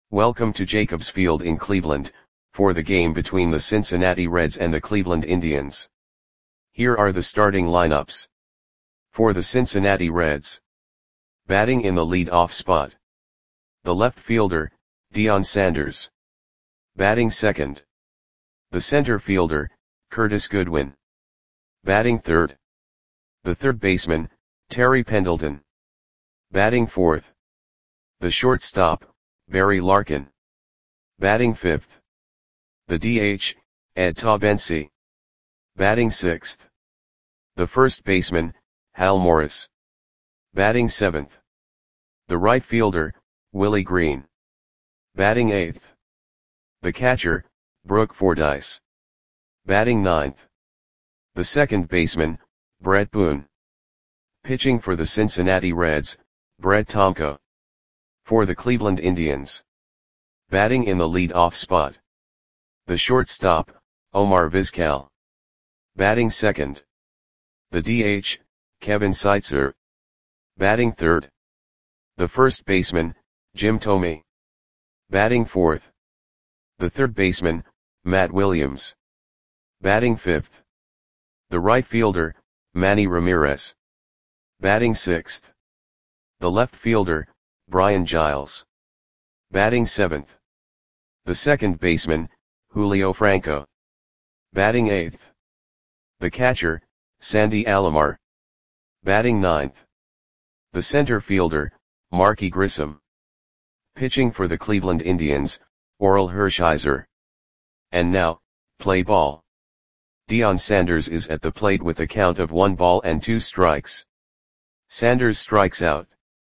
Welcome to Jacobs Field in Cleveland, for the game between the Cincinnati Reds and the Cleveland Indians. Here are the starting lineups. For the Cincinnati Reds. Batting in the lead-off spot. The left fielder, Deion Sanders. Batting second. The center fielder, Curtis Goodwin. Batting third. The third baseman, Terry Pendleton. Batting fourth. The shortstop, Barry Larkin. Batting fifth. The DH, Ed Taubensee. Batting sixth. The first baseman, Hal Morris. Batting seventh. The right fielder, Willie Green. Batting eighth. The catcher, Brooke Fordyce. Batting ninth. The second baseman, Brett Boone. Pitching for the Cincinnati Reds, Brett Tomko. For the Cleveland Indians. Batting in the lead-off spot. The shortstop, Omar Vizquel. Batting second. The DH, Kevin Seitzer. Batting third. The first baseman, Jim Thome. Batting fourth. The third baseman, Matt Williams. Batting fifth. The right fielder, Manny Ramirez. Batting sixth. The left fielder, Brian Giles. Batting seventh. The second baseman, Julio Franco. Batting eighth. The catcher, Sandy Alomar. Batting ninth. The center fielder, Marky Grissom. Pitching for the Cleveland Indians, Orel Hershiser. And now, play ball. Deion Sanders is at the plate with a count of 1 ball and 2 strikes. Sanders strikes out.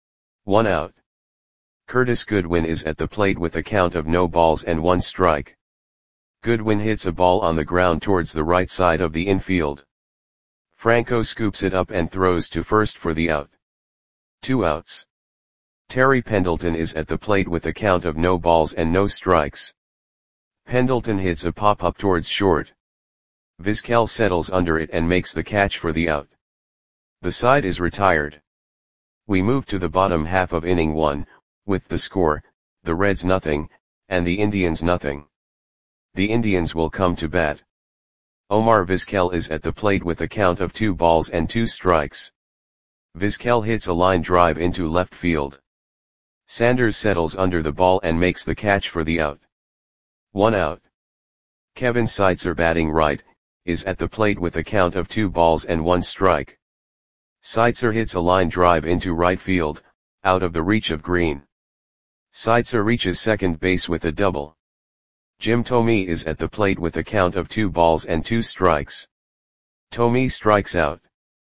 1 out. Curtis Goodwin is at the plate with a count of no balls and 1 strike. Goodwin hits a ball on the ground towards the right side of the infield. Franco scoops it up and throws to first for the out. 2 outs. Terry Pendleton is at the plate with a count of no balls and no strikes. Pendleton hits a pop-up towards short. Vizquel settles under it and makes the catch for the out. The side is retired. We move to the bottom half of inning 1, with the score, the Reds nothing, and the Indians nothing. The Indians will come to bat. Omar Vizquel is at the plate with a count of 2 balls and 2 strikes. Vizquel hits a line drive into left field. Sanders settles under the ball and makes the catch for the out. 1 out. Kevin Seitzer, batting right, is at the plate with a count of 2 balls and 1 strike. Seitzer hits a line drive into right field, out of the reach of Green. Seitzer reaches second base with a double. Jim Thome is at the plate with a count of 2 balls and 2 strikes. Thome strikes out.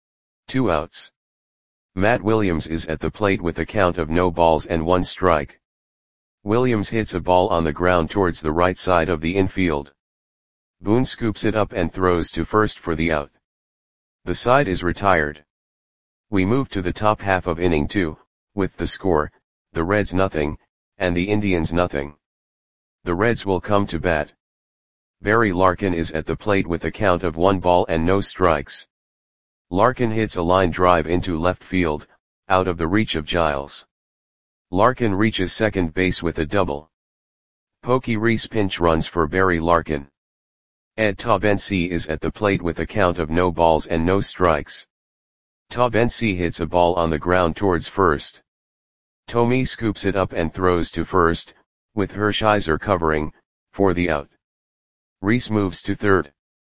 2 outs. Matt Williams is at the plate with a count of no balls and 1 strike. Williams hits a ball on the ground towards the right side of the infield. Boone scoops it up and throws to first for the out. The side is retired. We move to the top half of inning 2, with the score, the Reds nothing, and the Indians nothing. The Reds will come to bat. Barry Larkin is at the plate with a count of 1 ball and no strikes. Larkin hits a line drive into left field, out of the reach of Giles. Larkin reaches second base with a double. Pokey Reese pinch runs for Barry Larkin. Ed Taubensee is at the plate with a count of no balls and no strikes. Taubensee hits a ball on the ground towards first. Thome scoops it up and throws to first, with Hershiser covering, for the out. Reese moves to third.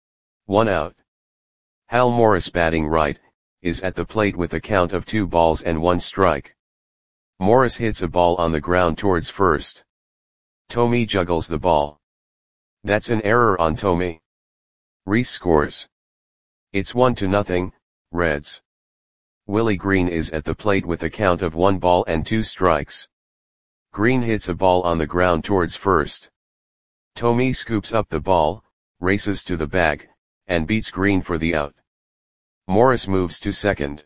1 out. Hal Morris, batting right, is at the plate with a count of 2 balls and 1 strike. Morris hits a ball on the ground towards first. Thome juggles the ball. That's an error on Thome. Reese scores. It's 1-0, Reds. Willie Green is at the plate with a count of 1 ball and 2 strikes. Green hits a ball on the ground towards first. Thome scoops up the ball, races to the bag, and beats Green for the out. Morris moves to second.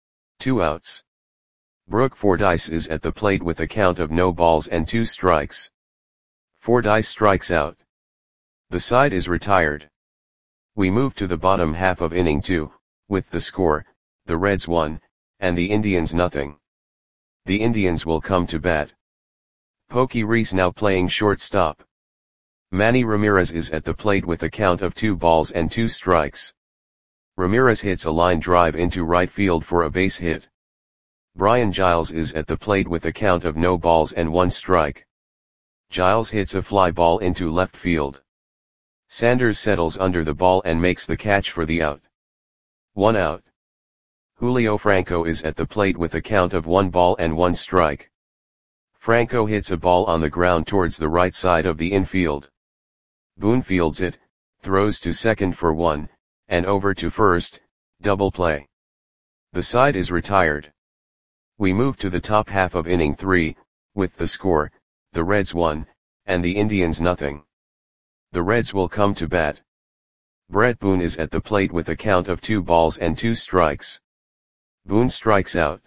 2 outs. Brooke Fordyce is at the plate with a count of no balls and 2 strikes. Fordyce strikes out. The side is retired. We move to the bottom half of inning 2, with the score, the Reds 1, and the Indians nothing. The Indians will come to bat. Pokey Reese now playing shortstop. Manny Ramirez is at the plate with a count of 2 balls and 2 strikes. Ramirez hits a line drive into right field for a base hit. Brian Giles is at the plate with a count of no balls and 1 strike. Giles hits a fly ball into left field. Sanders settles under the ball and makes the catch for the out. 1 out. Julio Franco is at the plate with a count of 1 ball and 1 strike. Franco hits a ball on the ground towards the right side of the infield. Boone fields it, throws to second for 1, and over to first, double play. The side is retired. We move to the top half of inning 3, with the score, the Reds 1, and the Indians nothing. The Reds will come to bat. Brett Boone is at the plate with a count of 2 balls and 2 strikes. Boone strikes out.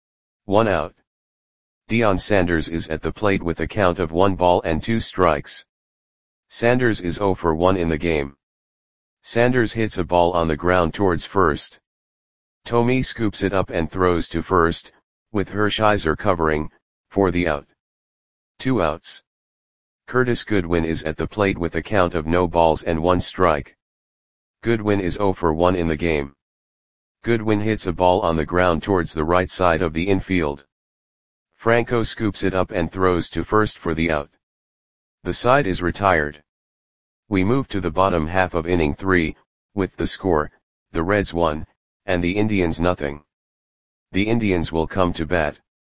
1 out. Deion Sanders is at the plate with a count of 1 ball and 2 strikes. Sanders is 0 for 1 in the game. Sanders hits a ball on the ground towards first. Tommy scoops it up and throws to first, with Hershiser covering, for the out. 2 outs. Curtis Goodwin is at the plate with a count of no balls and 1 strike. Goodwin is 0 for 1 in the game. Goodwin hits a ball on the ground towards the right side of the infield. Franco scoops it up and throws to first for the out. The side is retired. We move to the bottom half of inning 3, with the score, the Reds 1, and the Indians nothing. The Indians will come to bat.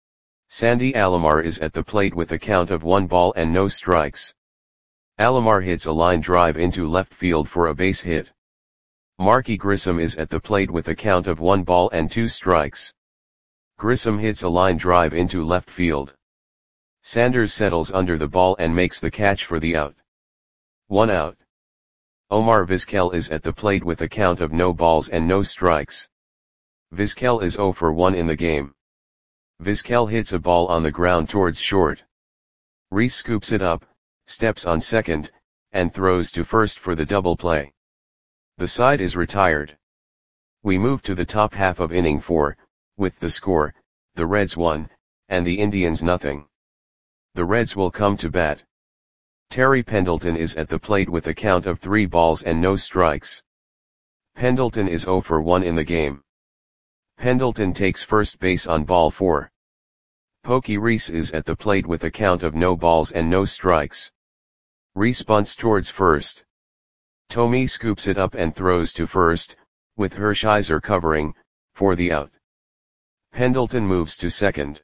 Sandy Alomar is at the plate with a count of 1 ball and no strikes. Alomar hits a line drive into left field for a base hit. Marky Grissom is at the plate with a count of 1 ball and 2 strikes. Grissom hits a line drive into left field. Sanders settles under the ball and makes the catch for the out. 1 out. Omar Vizquel is at the plate with a count of no balls and no strikes. Vizquel is 0 for 1 in the game. Vizquel hits a ball on the ground towards short. Reese scoops it up, steps on second, and throws to first for the double play. The side is retired. We move to the top half of inning 4, with the score, the Reds 1, and the Indians nothing. The Reds will come to bat. Terry Pendleton is at the plate with a count of 3 balls and no strikes. Pendleton is 0 for 1 in the game. Pendleton takes first base on ball 4. Pokey Reese is at the plate with a count of no balls and no strikes. Reese bunts towards first. Tommy scoops it up and throws to first, with Hershiser covering, for the out. Pendleton moves to second.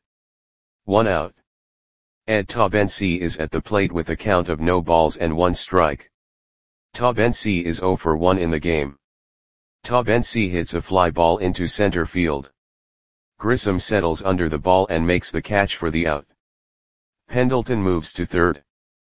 1 out. Ed Taubensee is at the plate with a count of no balls and 1 strike. Taubensee is 0 for 1 in the game. Taubensee hits a fly ball into center field. Grissom settles under the ball and makes the catch for the out. Pendleton moves to third.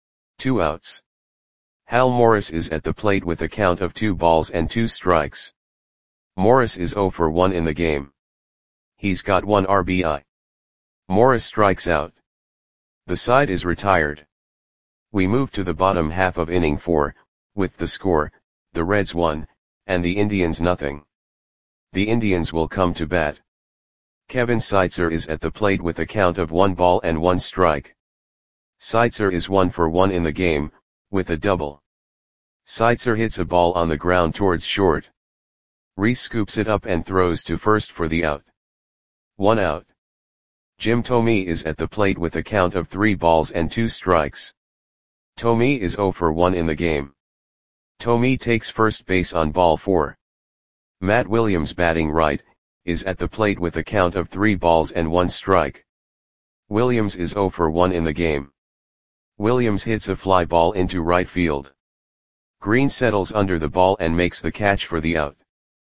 2 outs. Hal Morris is at the plate with a count of 2 balls and 2 strikes. Morris is 0 for 1 in the game. He's got 1 RBI. Morris strikes out. The side is retired. We move to the bottom half of inning 4, with the score, the Reds 1, and the Indians nothing. The Indians will come to bat. Kevin Seitzer is at the plate with a count of 1 ball and 1 strike. Seitzer is 1 for 1 in the game, with a double. Seitzer hits a ball on the ground towards short. Reese scoops it up and throws to first for the out. 1 out. Jim Thome is at the plate with a count of 3 balls and 2 strikes. Thome is 0 for 1 in the game. Thome takes first base on ball 4. Matt Williams, batting right, is at the plate with a count of 3 balls and 1 strike. Williams is 0 for 1 in the game. Williams hits a fly ball into right field. Green settles under the ball and makes the catch for the out.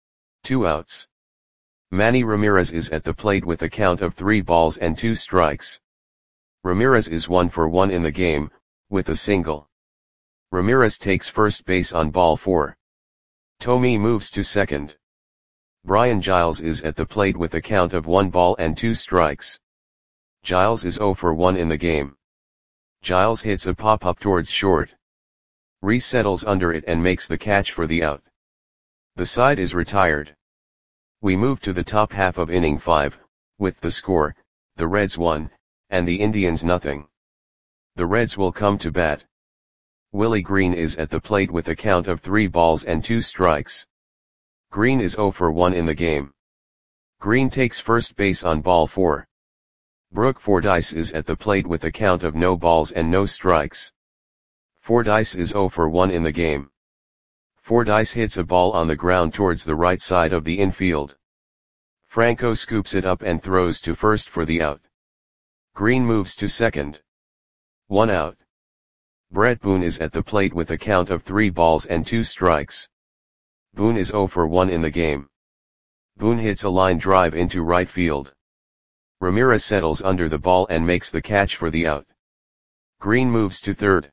2 outs. Manny Ramirez is at the plate with a count of 3 balls and 2 strikes. Ramirez is 1 for 1 in the game, with a single. Ramirez takes first base on ball 4. Thome moves to second. Brian Giles is at the plate with a count of 1 ball and 2 strikes. Giles is 0 for 1 in the game. Giles hits a pop-up towards short. Reese settles under it and makes the catch for the out. The side is retired. We move to the top half of inning 5, with the score, the Reds 1, and the Indians nothing. The Reds will come to bat. Willie Green is at the plate with a count of 3 balls and 2 strikes. Green is 0 for 1 in the game. Green takes first base on ball 4. Brooke Fordyce is at the plate with a count of no balls and no strikes. Fordyce is 0 for 1 in the game. Fordyce hits a ball on the ground towards the right side of the infield. Franco scoops it up and throws to first for the out. Green moves to second. 1 out. Brett Boone is at the plate with a count of 3 balls and 2 strikes. Boone is 0 for 1 in the game. Boone hits a line drive into right field. Ramirez settles under the ball and makes the catch for the out. Green moves to third.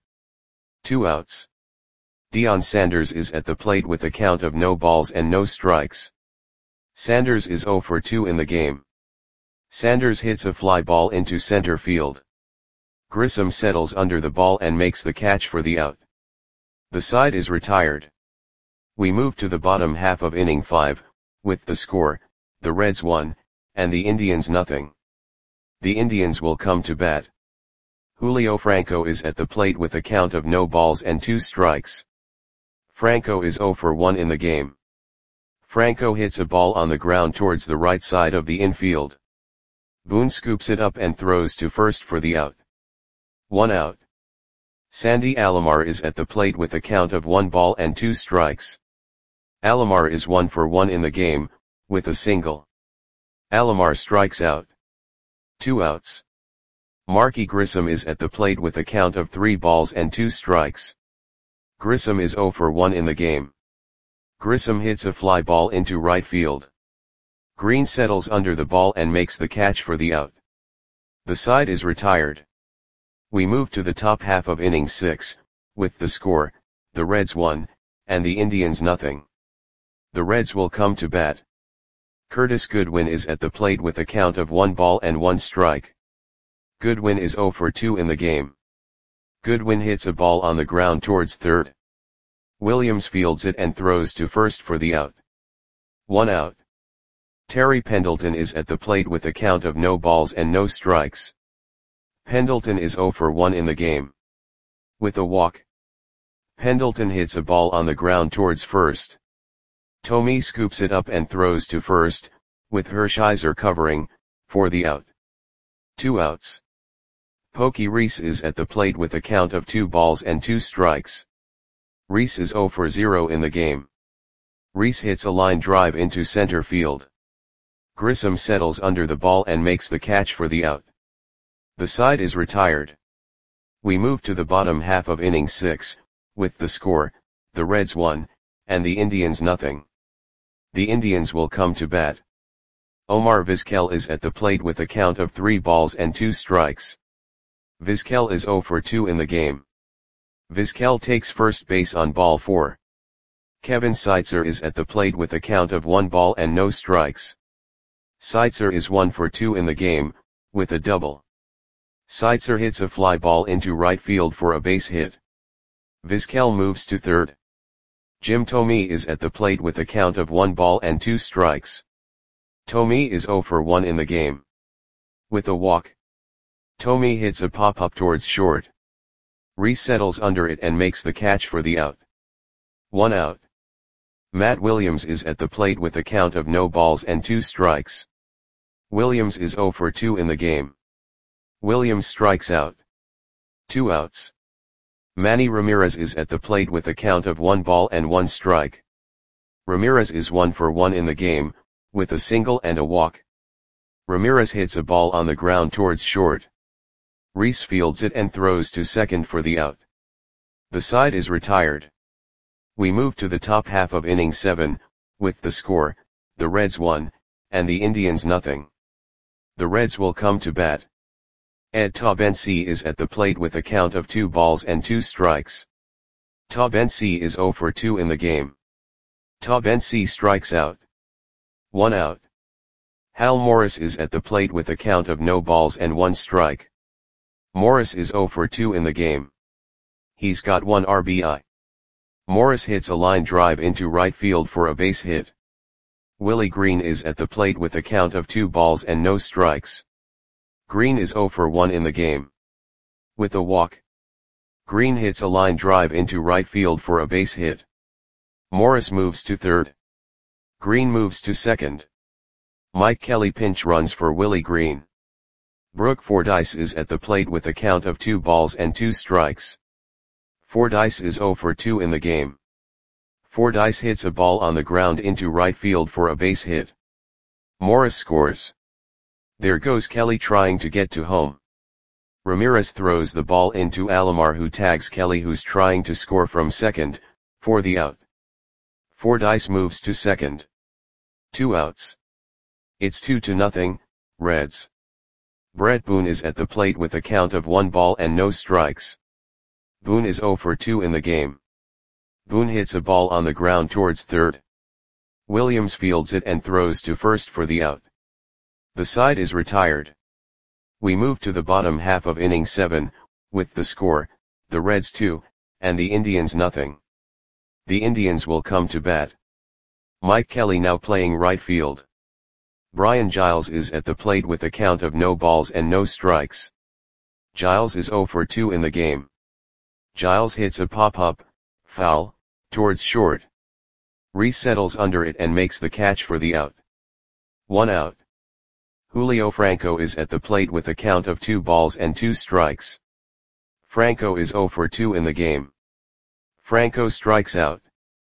2 outs. Deion Sanders is at the plate with a count of no balls and no strikes. Sanders is 0 for 2 in the game. Sanders hits a fly ball into center field. Grissom settles under the ball and makes the catch for the out. The side is retired. We move to the bottom half of inning 5, with the score, the Reds 1, and the Indians nothing. The Indians will come to bat. Julio Franco is at the plate with a count of no balls and 2 strikes. Franco is 0 for 1 in the game. Franco hits a ball on the ground towards the right side of the infield. Boone scoops it up and throws to first for the out. 1 out. Sandy Alomar is at the plate with a count of 1 ball and 2 strikes. Alomar is 1 for 1 in the game, with a single. Alomar strikes out. 2 outs. Marky Grissom is at the plate with a count of 3 balls and 2 strikes. Grissom is 0 for 1 in the game. Grissom hits a fly ball into right field. Green settles under the ball and makes the catch for the out. The side is retired. We move to the top half of inning 6, with the score, the Reds 1, and the Indians nothing. The Reds will come to bat. Curtis Goodwin is at the plate with a count of 1 ball and 1 strike. Goodwin is 0 for 2 in the game. Goodwin hits a ball on the ground towards third. Williams fields it and throws to first for the out. 1 out. Terry Pendleton is at the plate with a count of no balls and no strikes. Pendleton is 0 for 1 in the game. With a walk. Pendleton hits a ball on the ground towards first. Tomey scoops it up and throws to first, with Hershiser covering, for the out. 2 outs. Pokey Reese is at the plate with a count of 2 balls and 2 strikes. Reese is 0 for 0 in the game. Reese hits a line drive into center field. Grissom settles under the ball and makes the catch for the out. The side is retired. We move to the bottom half of inning 6, with the score, the Reds 1, and the Indians nothing. The Indians will come to bat. Omar Vizquel is at the plate with a count of 3 balls and 2 strikes. Vizquel is 0 for 2 in the game. Vizquel takes first base on ball 4. Kevin Seitzer is at the plate with a count of 1 ball and no strikes. Seitzer is 1 for 2 in the game, with a double. Seitzer hits a fly ball into right field for a base hit. Vizquel moves to third. Jim Thome is at the plate with a count of 1 ball and 2 strikes. Thome is 0 for 1 in the game. With a walk. Thome hits a pop-up towards short. Reese settles under it and makes the catch for the out. 1 out. Matt Williams is at the plate with a count of no balls and 2 strikes. Williams is 0 for 2 in the game. Williams strikes out. 2 outs. Manny Ramirez is at the plate with a count of 1 ball and 1 strike. Ramirez is 1 for 1 in the game, with a single and a walk. Ramirez hits a ball on the ground towards short. Reese fields it and throws to second for the out. The side is retired. We move to the top half of inning 7, with the score, the Reds 1, and the Indians nothing. The Reds will come to bat. Ed Taubensee is at the plate with a count of 2 balls and 2 strikes. Taubensee is 0 for 2 in the game. Taubensee strikes out. 1 out. Hal Morris is at the plate with a count of no balls and 1 strike. Morris is 0 for 2 in the game. He's got 1 RBI. Morris hits a line drive into right field for a base hit. Willie Green is at the plate with a count of 2 balls and no strikes. Green is 0 for 1 in the game. With a walk. Green hits a line drive into right field for a base hit. Morris moves to third. Green moves to second. Mike Kelly pinch runs for Willie Green. Brooke Fordyce is at the plate with a count of 2 balls and 2 strikes. Fordyce is 0 for 2 in the game. Fordyce hits a ball on the ground into right field for a base hit. Morris scores. There goes Kelly trying to get to home. Ramirez throws the ball into Alomar, who tags Kelly, who's trying to score from second, for the out. Fordyce moves to second. 2 outs. It's 2-0, Reds. Brett Boone is at the plate with a count of 1 ball and no strikes. Boone is 0 for 2 in the game. Boone hits a ball on the ground towards third. Williams fields it and throws to first for the out. The side is retired. We move to the bottom half of inning 7, with the score, the Reds 2, and the Indians nothing. The Indians will come to bat. Mike Kelly now playing right field. Brian Giles is at the plate with a count of no balls and no strikes. Giles is 0 for 2 in the game. Giles hits a pop-up, foul, towards short. Reese settles under it and makes the catch for the out. 1 out. Julio Franco is at the plate with a count of 2 balls and 2 strikes. Franco is 0 for 2 in the game. Franco strikes out.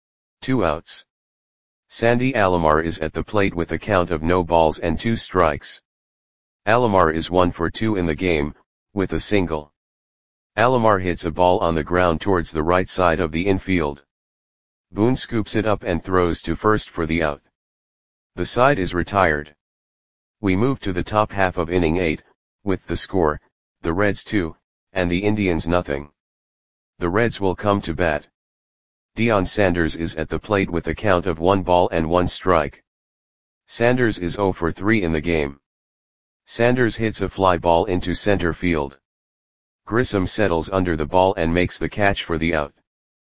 2 outs. Sandy Alomar is at the plate with a count of no balls and 2 strikes. Alomar is 1 for 2 in the game, with a single. Alomar hits a ball on the ground towards the right side of the infield. Boone scoops it up and throws to first for the out. The side is retired. We move to the top half of inning 8, with the score, the Reds 2, and the Indians nothing. The Reds will come to bat. Deion Sanders is at the plate with a count of 1 ball and 1 strike. Sanders is 0 for 3 in the game. Sanders hits a fly ball into center field. Grissom settles under the ball and makes the catch for the out.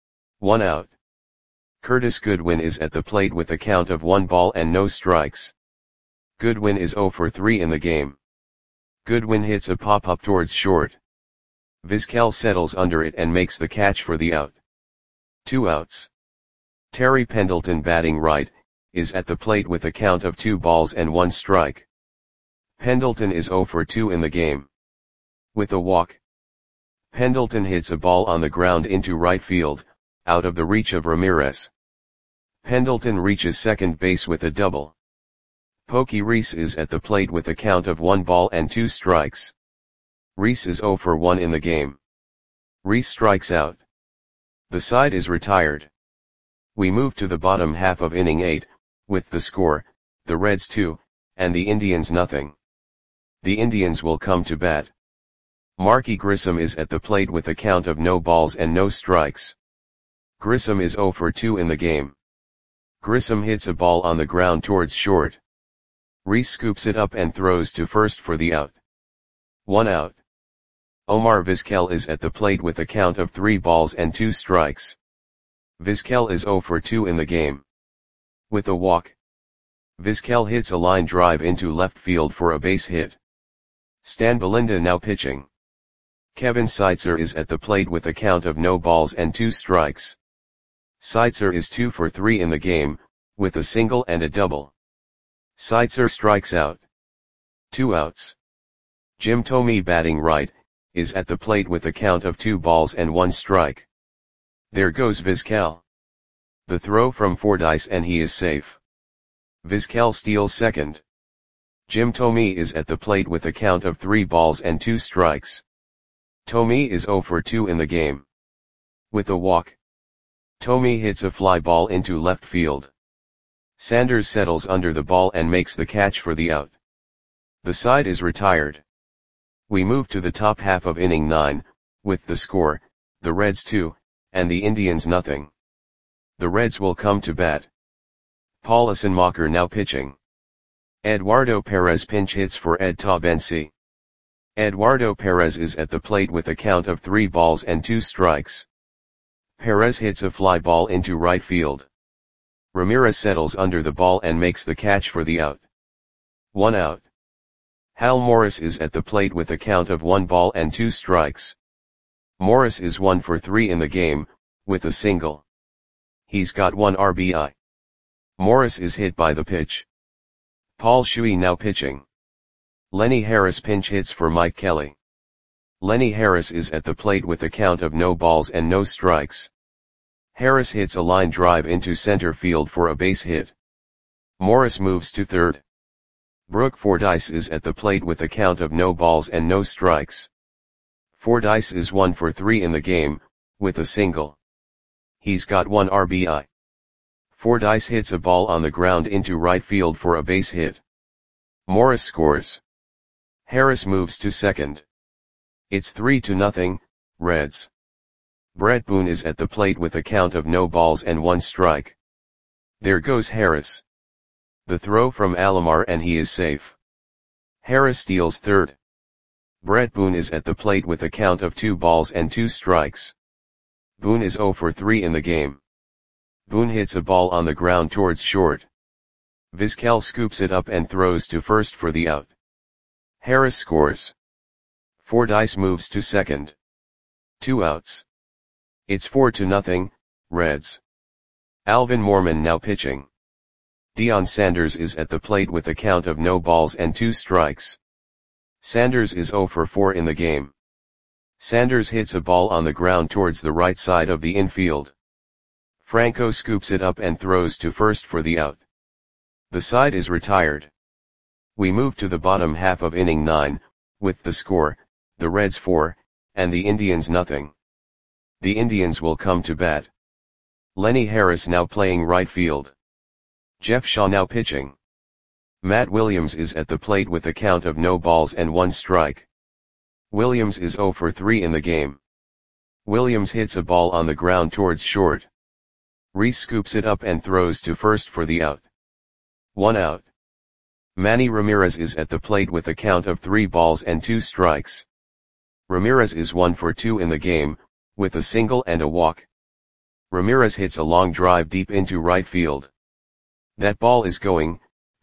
1 out. Curtis Goodwin is at the plate with a count of 1 ball and no strikes. Goodwin is 0 for 3 in the game. Goodwin hits a pop-up towards short. Vizquel settles under it and makes the catch for the out. 2 outs. Terry Pendleton, batting right, is at the plate with a count of 2 balls and 1 strike. Pendleton is 0 for 2 in the game. With a walk. Pendleton hits a ball on the ground into right field, out of the reach of Ramirez. Pendleton reaches second base with a double. Pokey Reese is at the plate with a count of 1 ball and 2 strikes. Reese is 0 for 1 in the game. Reese strikes out. The side is retired. We move to the bottom half of inning 8, with the score, the Reds 2, and the Indians nothing. The Indians will come to bat. Marky Grissom is at the plate with a count of no balls and no strikes. Grissom is 0 for 2 in the game. Grissom hits a ball on the ground towards short. Reese scoops it up and throws to first for the out. 1 out. Omar Vizquel is at the plate with a count of 3 balls and 2 strikes. Vizquel is 0 for 2 in the game. With a walk. Vizquel hits a line drive into left field for a base hit. Stan Belinda now pitching. Kevin Seitzer is at the plate with a count of no balls and 2 strikes. Seitzer is 2 for 3 in the game, with a single and a double. Seitzer strikes out. 2 outs. Jim Thome, batting right, is at the plate with a count of 2 balls and 1 strike. There goes Vizquel. The throw from Fordyce and he is safe. Vizquel steals second. Jim Thome is at the plate with a count of 3 balls and 2 strikes. Thome is 0 for 2 in the game. With a walk. Thome hits a fly ball into left field. Sanders settles under the ball and makes the catch for the out. The side is retired. We move to the top half of inning 9, with the score, the Reds 2, and the Indians nothing. The Reds will come to bat. Paul Assenmacher now pitching. Eduardo Perez pinch hits for Ed Tabensi. Eduardo Perez is at the plate with a count of 3 balls and 2 strikes. Perez hits a fly ball into right field. Ramirez settles under the ball and makes the catch for the out. 1 out. Hal Morris is at the plate with a count of 1 ball and 2 strikes. Morris is 1 for 3 in the game, with a single. He's got 1 RBI. Morris is hit by the pitch. Paul Shuey now pitching. Lenny Harris pinch hits for Mike Kelly. Lenny Harris is at the plate with a count of no balls and no strikes. Harris hits a line drive into center field for a base hit. Morris moves to third. Brooke Fordyce is at the plate with a count of no balls and no strikes. Fordyce is 1 for 3 in the game, with a single. He's got 1 RBI. Fordyce hits a ball on the ground into right field for a base hit. Morris scores. Harris moves to second. It's 3-0, Reds. Brett Boone is at the plate with a count of no balls and 1 strike. There goes Harris. The throw from Alomar and he is safe. Harris steals third. Brett Boone is at the plate with a count of 2 balls and 2 strikes. Boone is 0 for 3 in the game. Boone hits a ball on the ground towards short. Vizquel scoops it up and throws to first for the out. Harris scores. Fordyce moves to second. 2 outs. It's 4-0, Reds. Alvin Mormon now pitching. Deion Sanders is at the plate with a count of no balls and 2 strikes. Sanders is 0 for 4 in the game. Sanders hits a ball on the ground towards the right side of the infield. Franco scoops it up and throws to first for the out. The side is retired. We move to the bottom half of inning 9, with the score, the Reds 4, and the Indians nothing. The Indians will come to bat. Lenny Harris now playing right field. Jeff Shaw now pitching. Matt Williams is at the plate with a count of no balls and 1 strike. Williams is 0 for 3 in the game. Williams hits a ball on the ground towards short. Reese scoops it up and throws to first for the out. 1 out. Manny Ramirez is at the plate with a count of 3 balls and 2 strikes. Ramirez is 1 for 2 in the game, with a single and a walk. Ramirez hits a long drive deep into right field. That ball is gone.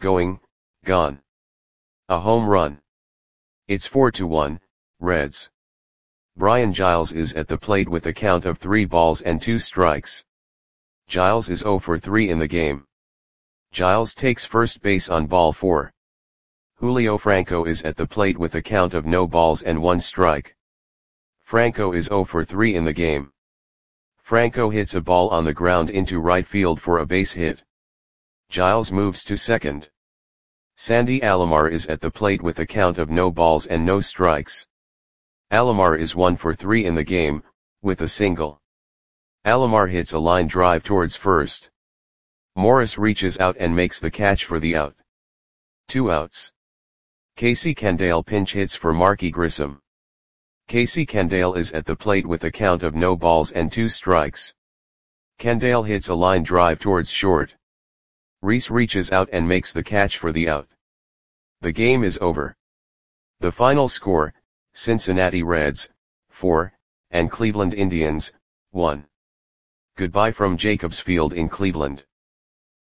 A home run. It's 4-1, Reds. Brian Giles is at the plate with a count of 3 balls and 2 strikes. Giles is 0 for 3 in the game. Giles takes first base on ball 4. Julio Franco is at the plate with a count of no balls and 1 strike. Franco is 0 for 3 in the game. Franco hits a ball on the ground into right field for a base hit. Giles moves to second. Sandy Alomar is at the plate with a count of no balls and no strikes. Alomar is 1 for 3 in the game, with a single. Alomar hits a line drive towards first. Morris reaches out and makes the catch for the out. 2 outs. Casey Candale pinch hits for Marky Grissom. Casey Candale is at the plate with a count of no balls and 2 strikes. Candale hits a line drive towards short. Reese reaches out and makes the catch for the out. The game is over. The final score, Cincinnati Reds, 4, and Cleveland Indians, 1. Goodbye from Jacobs Field in Cleveland.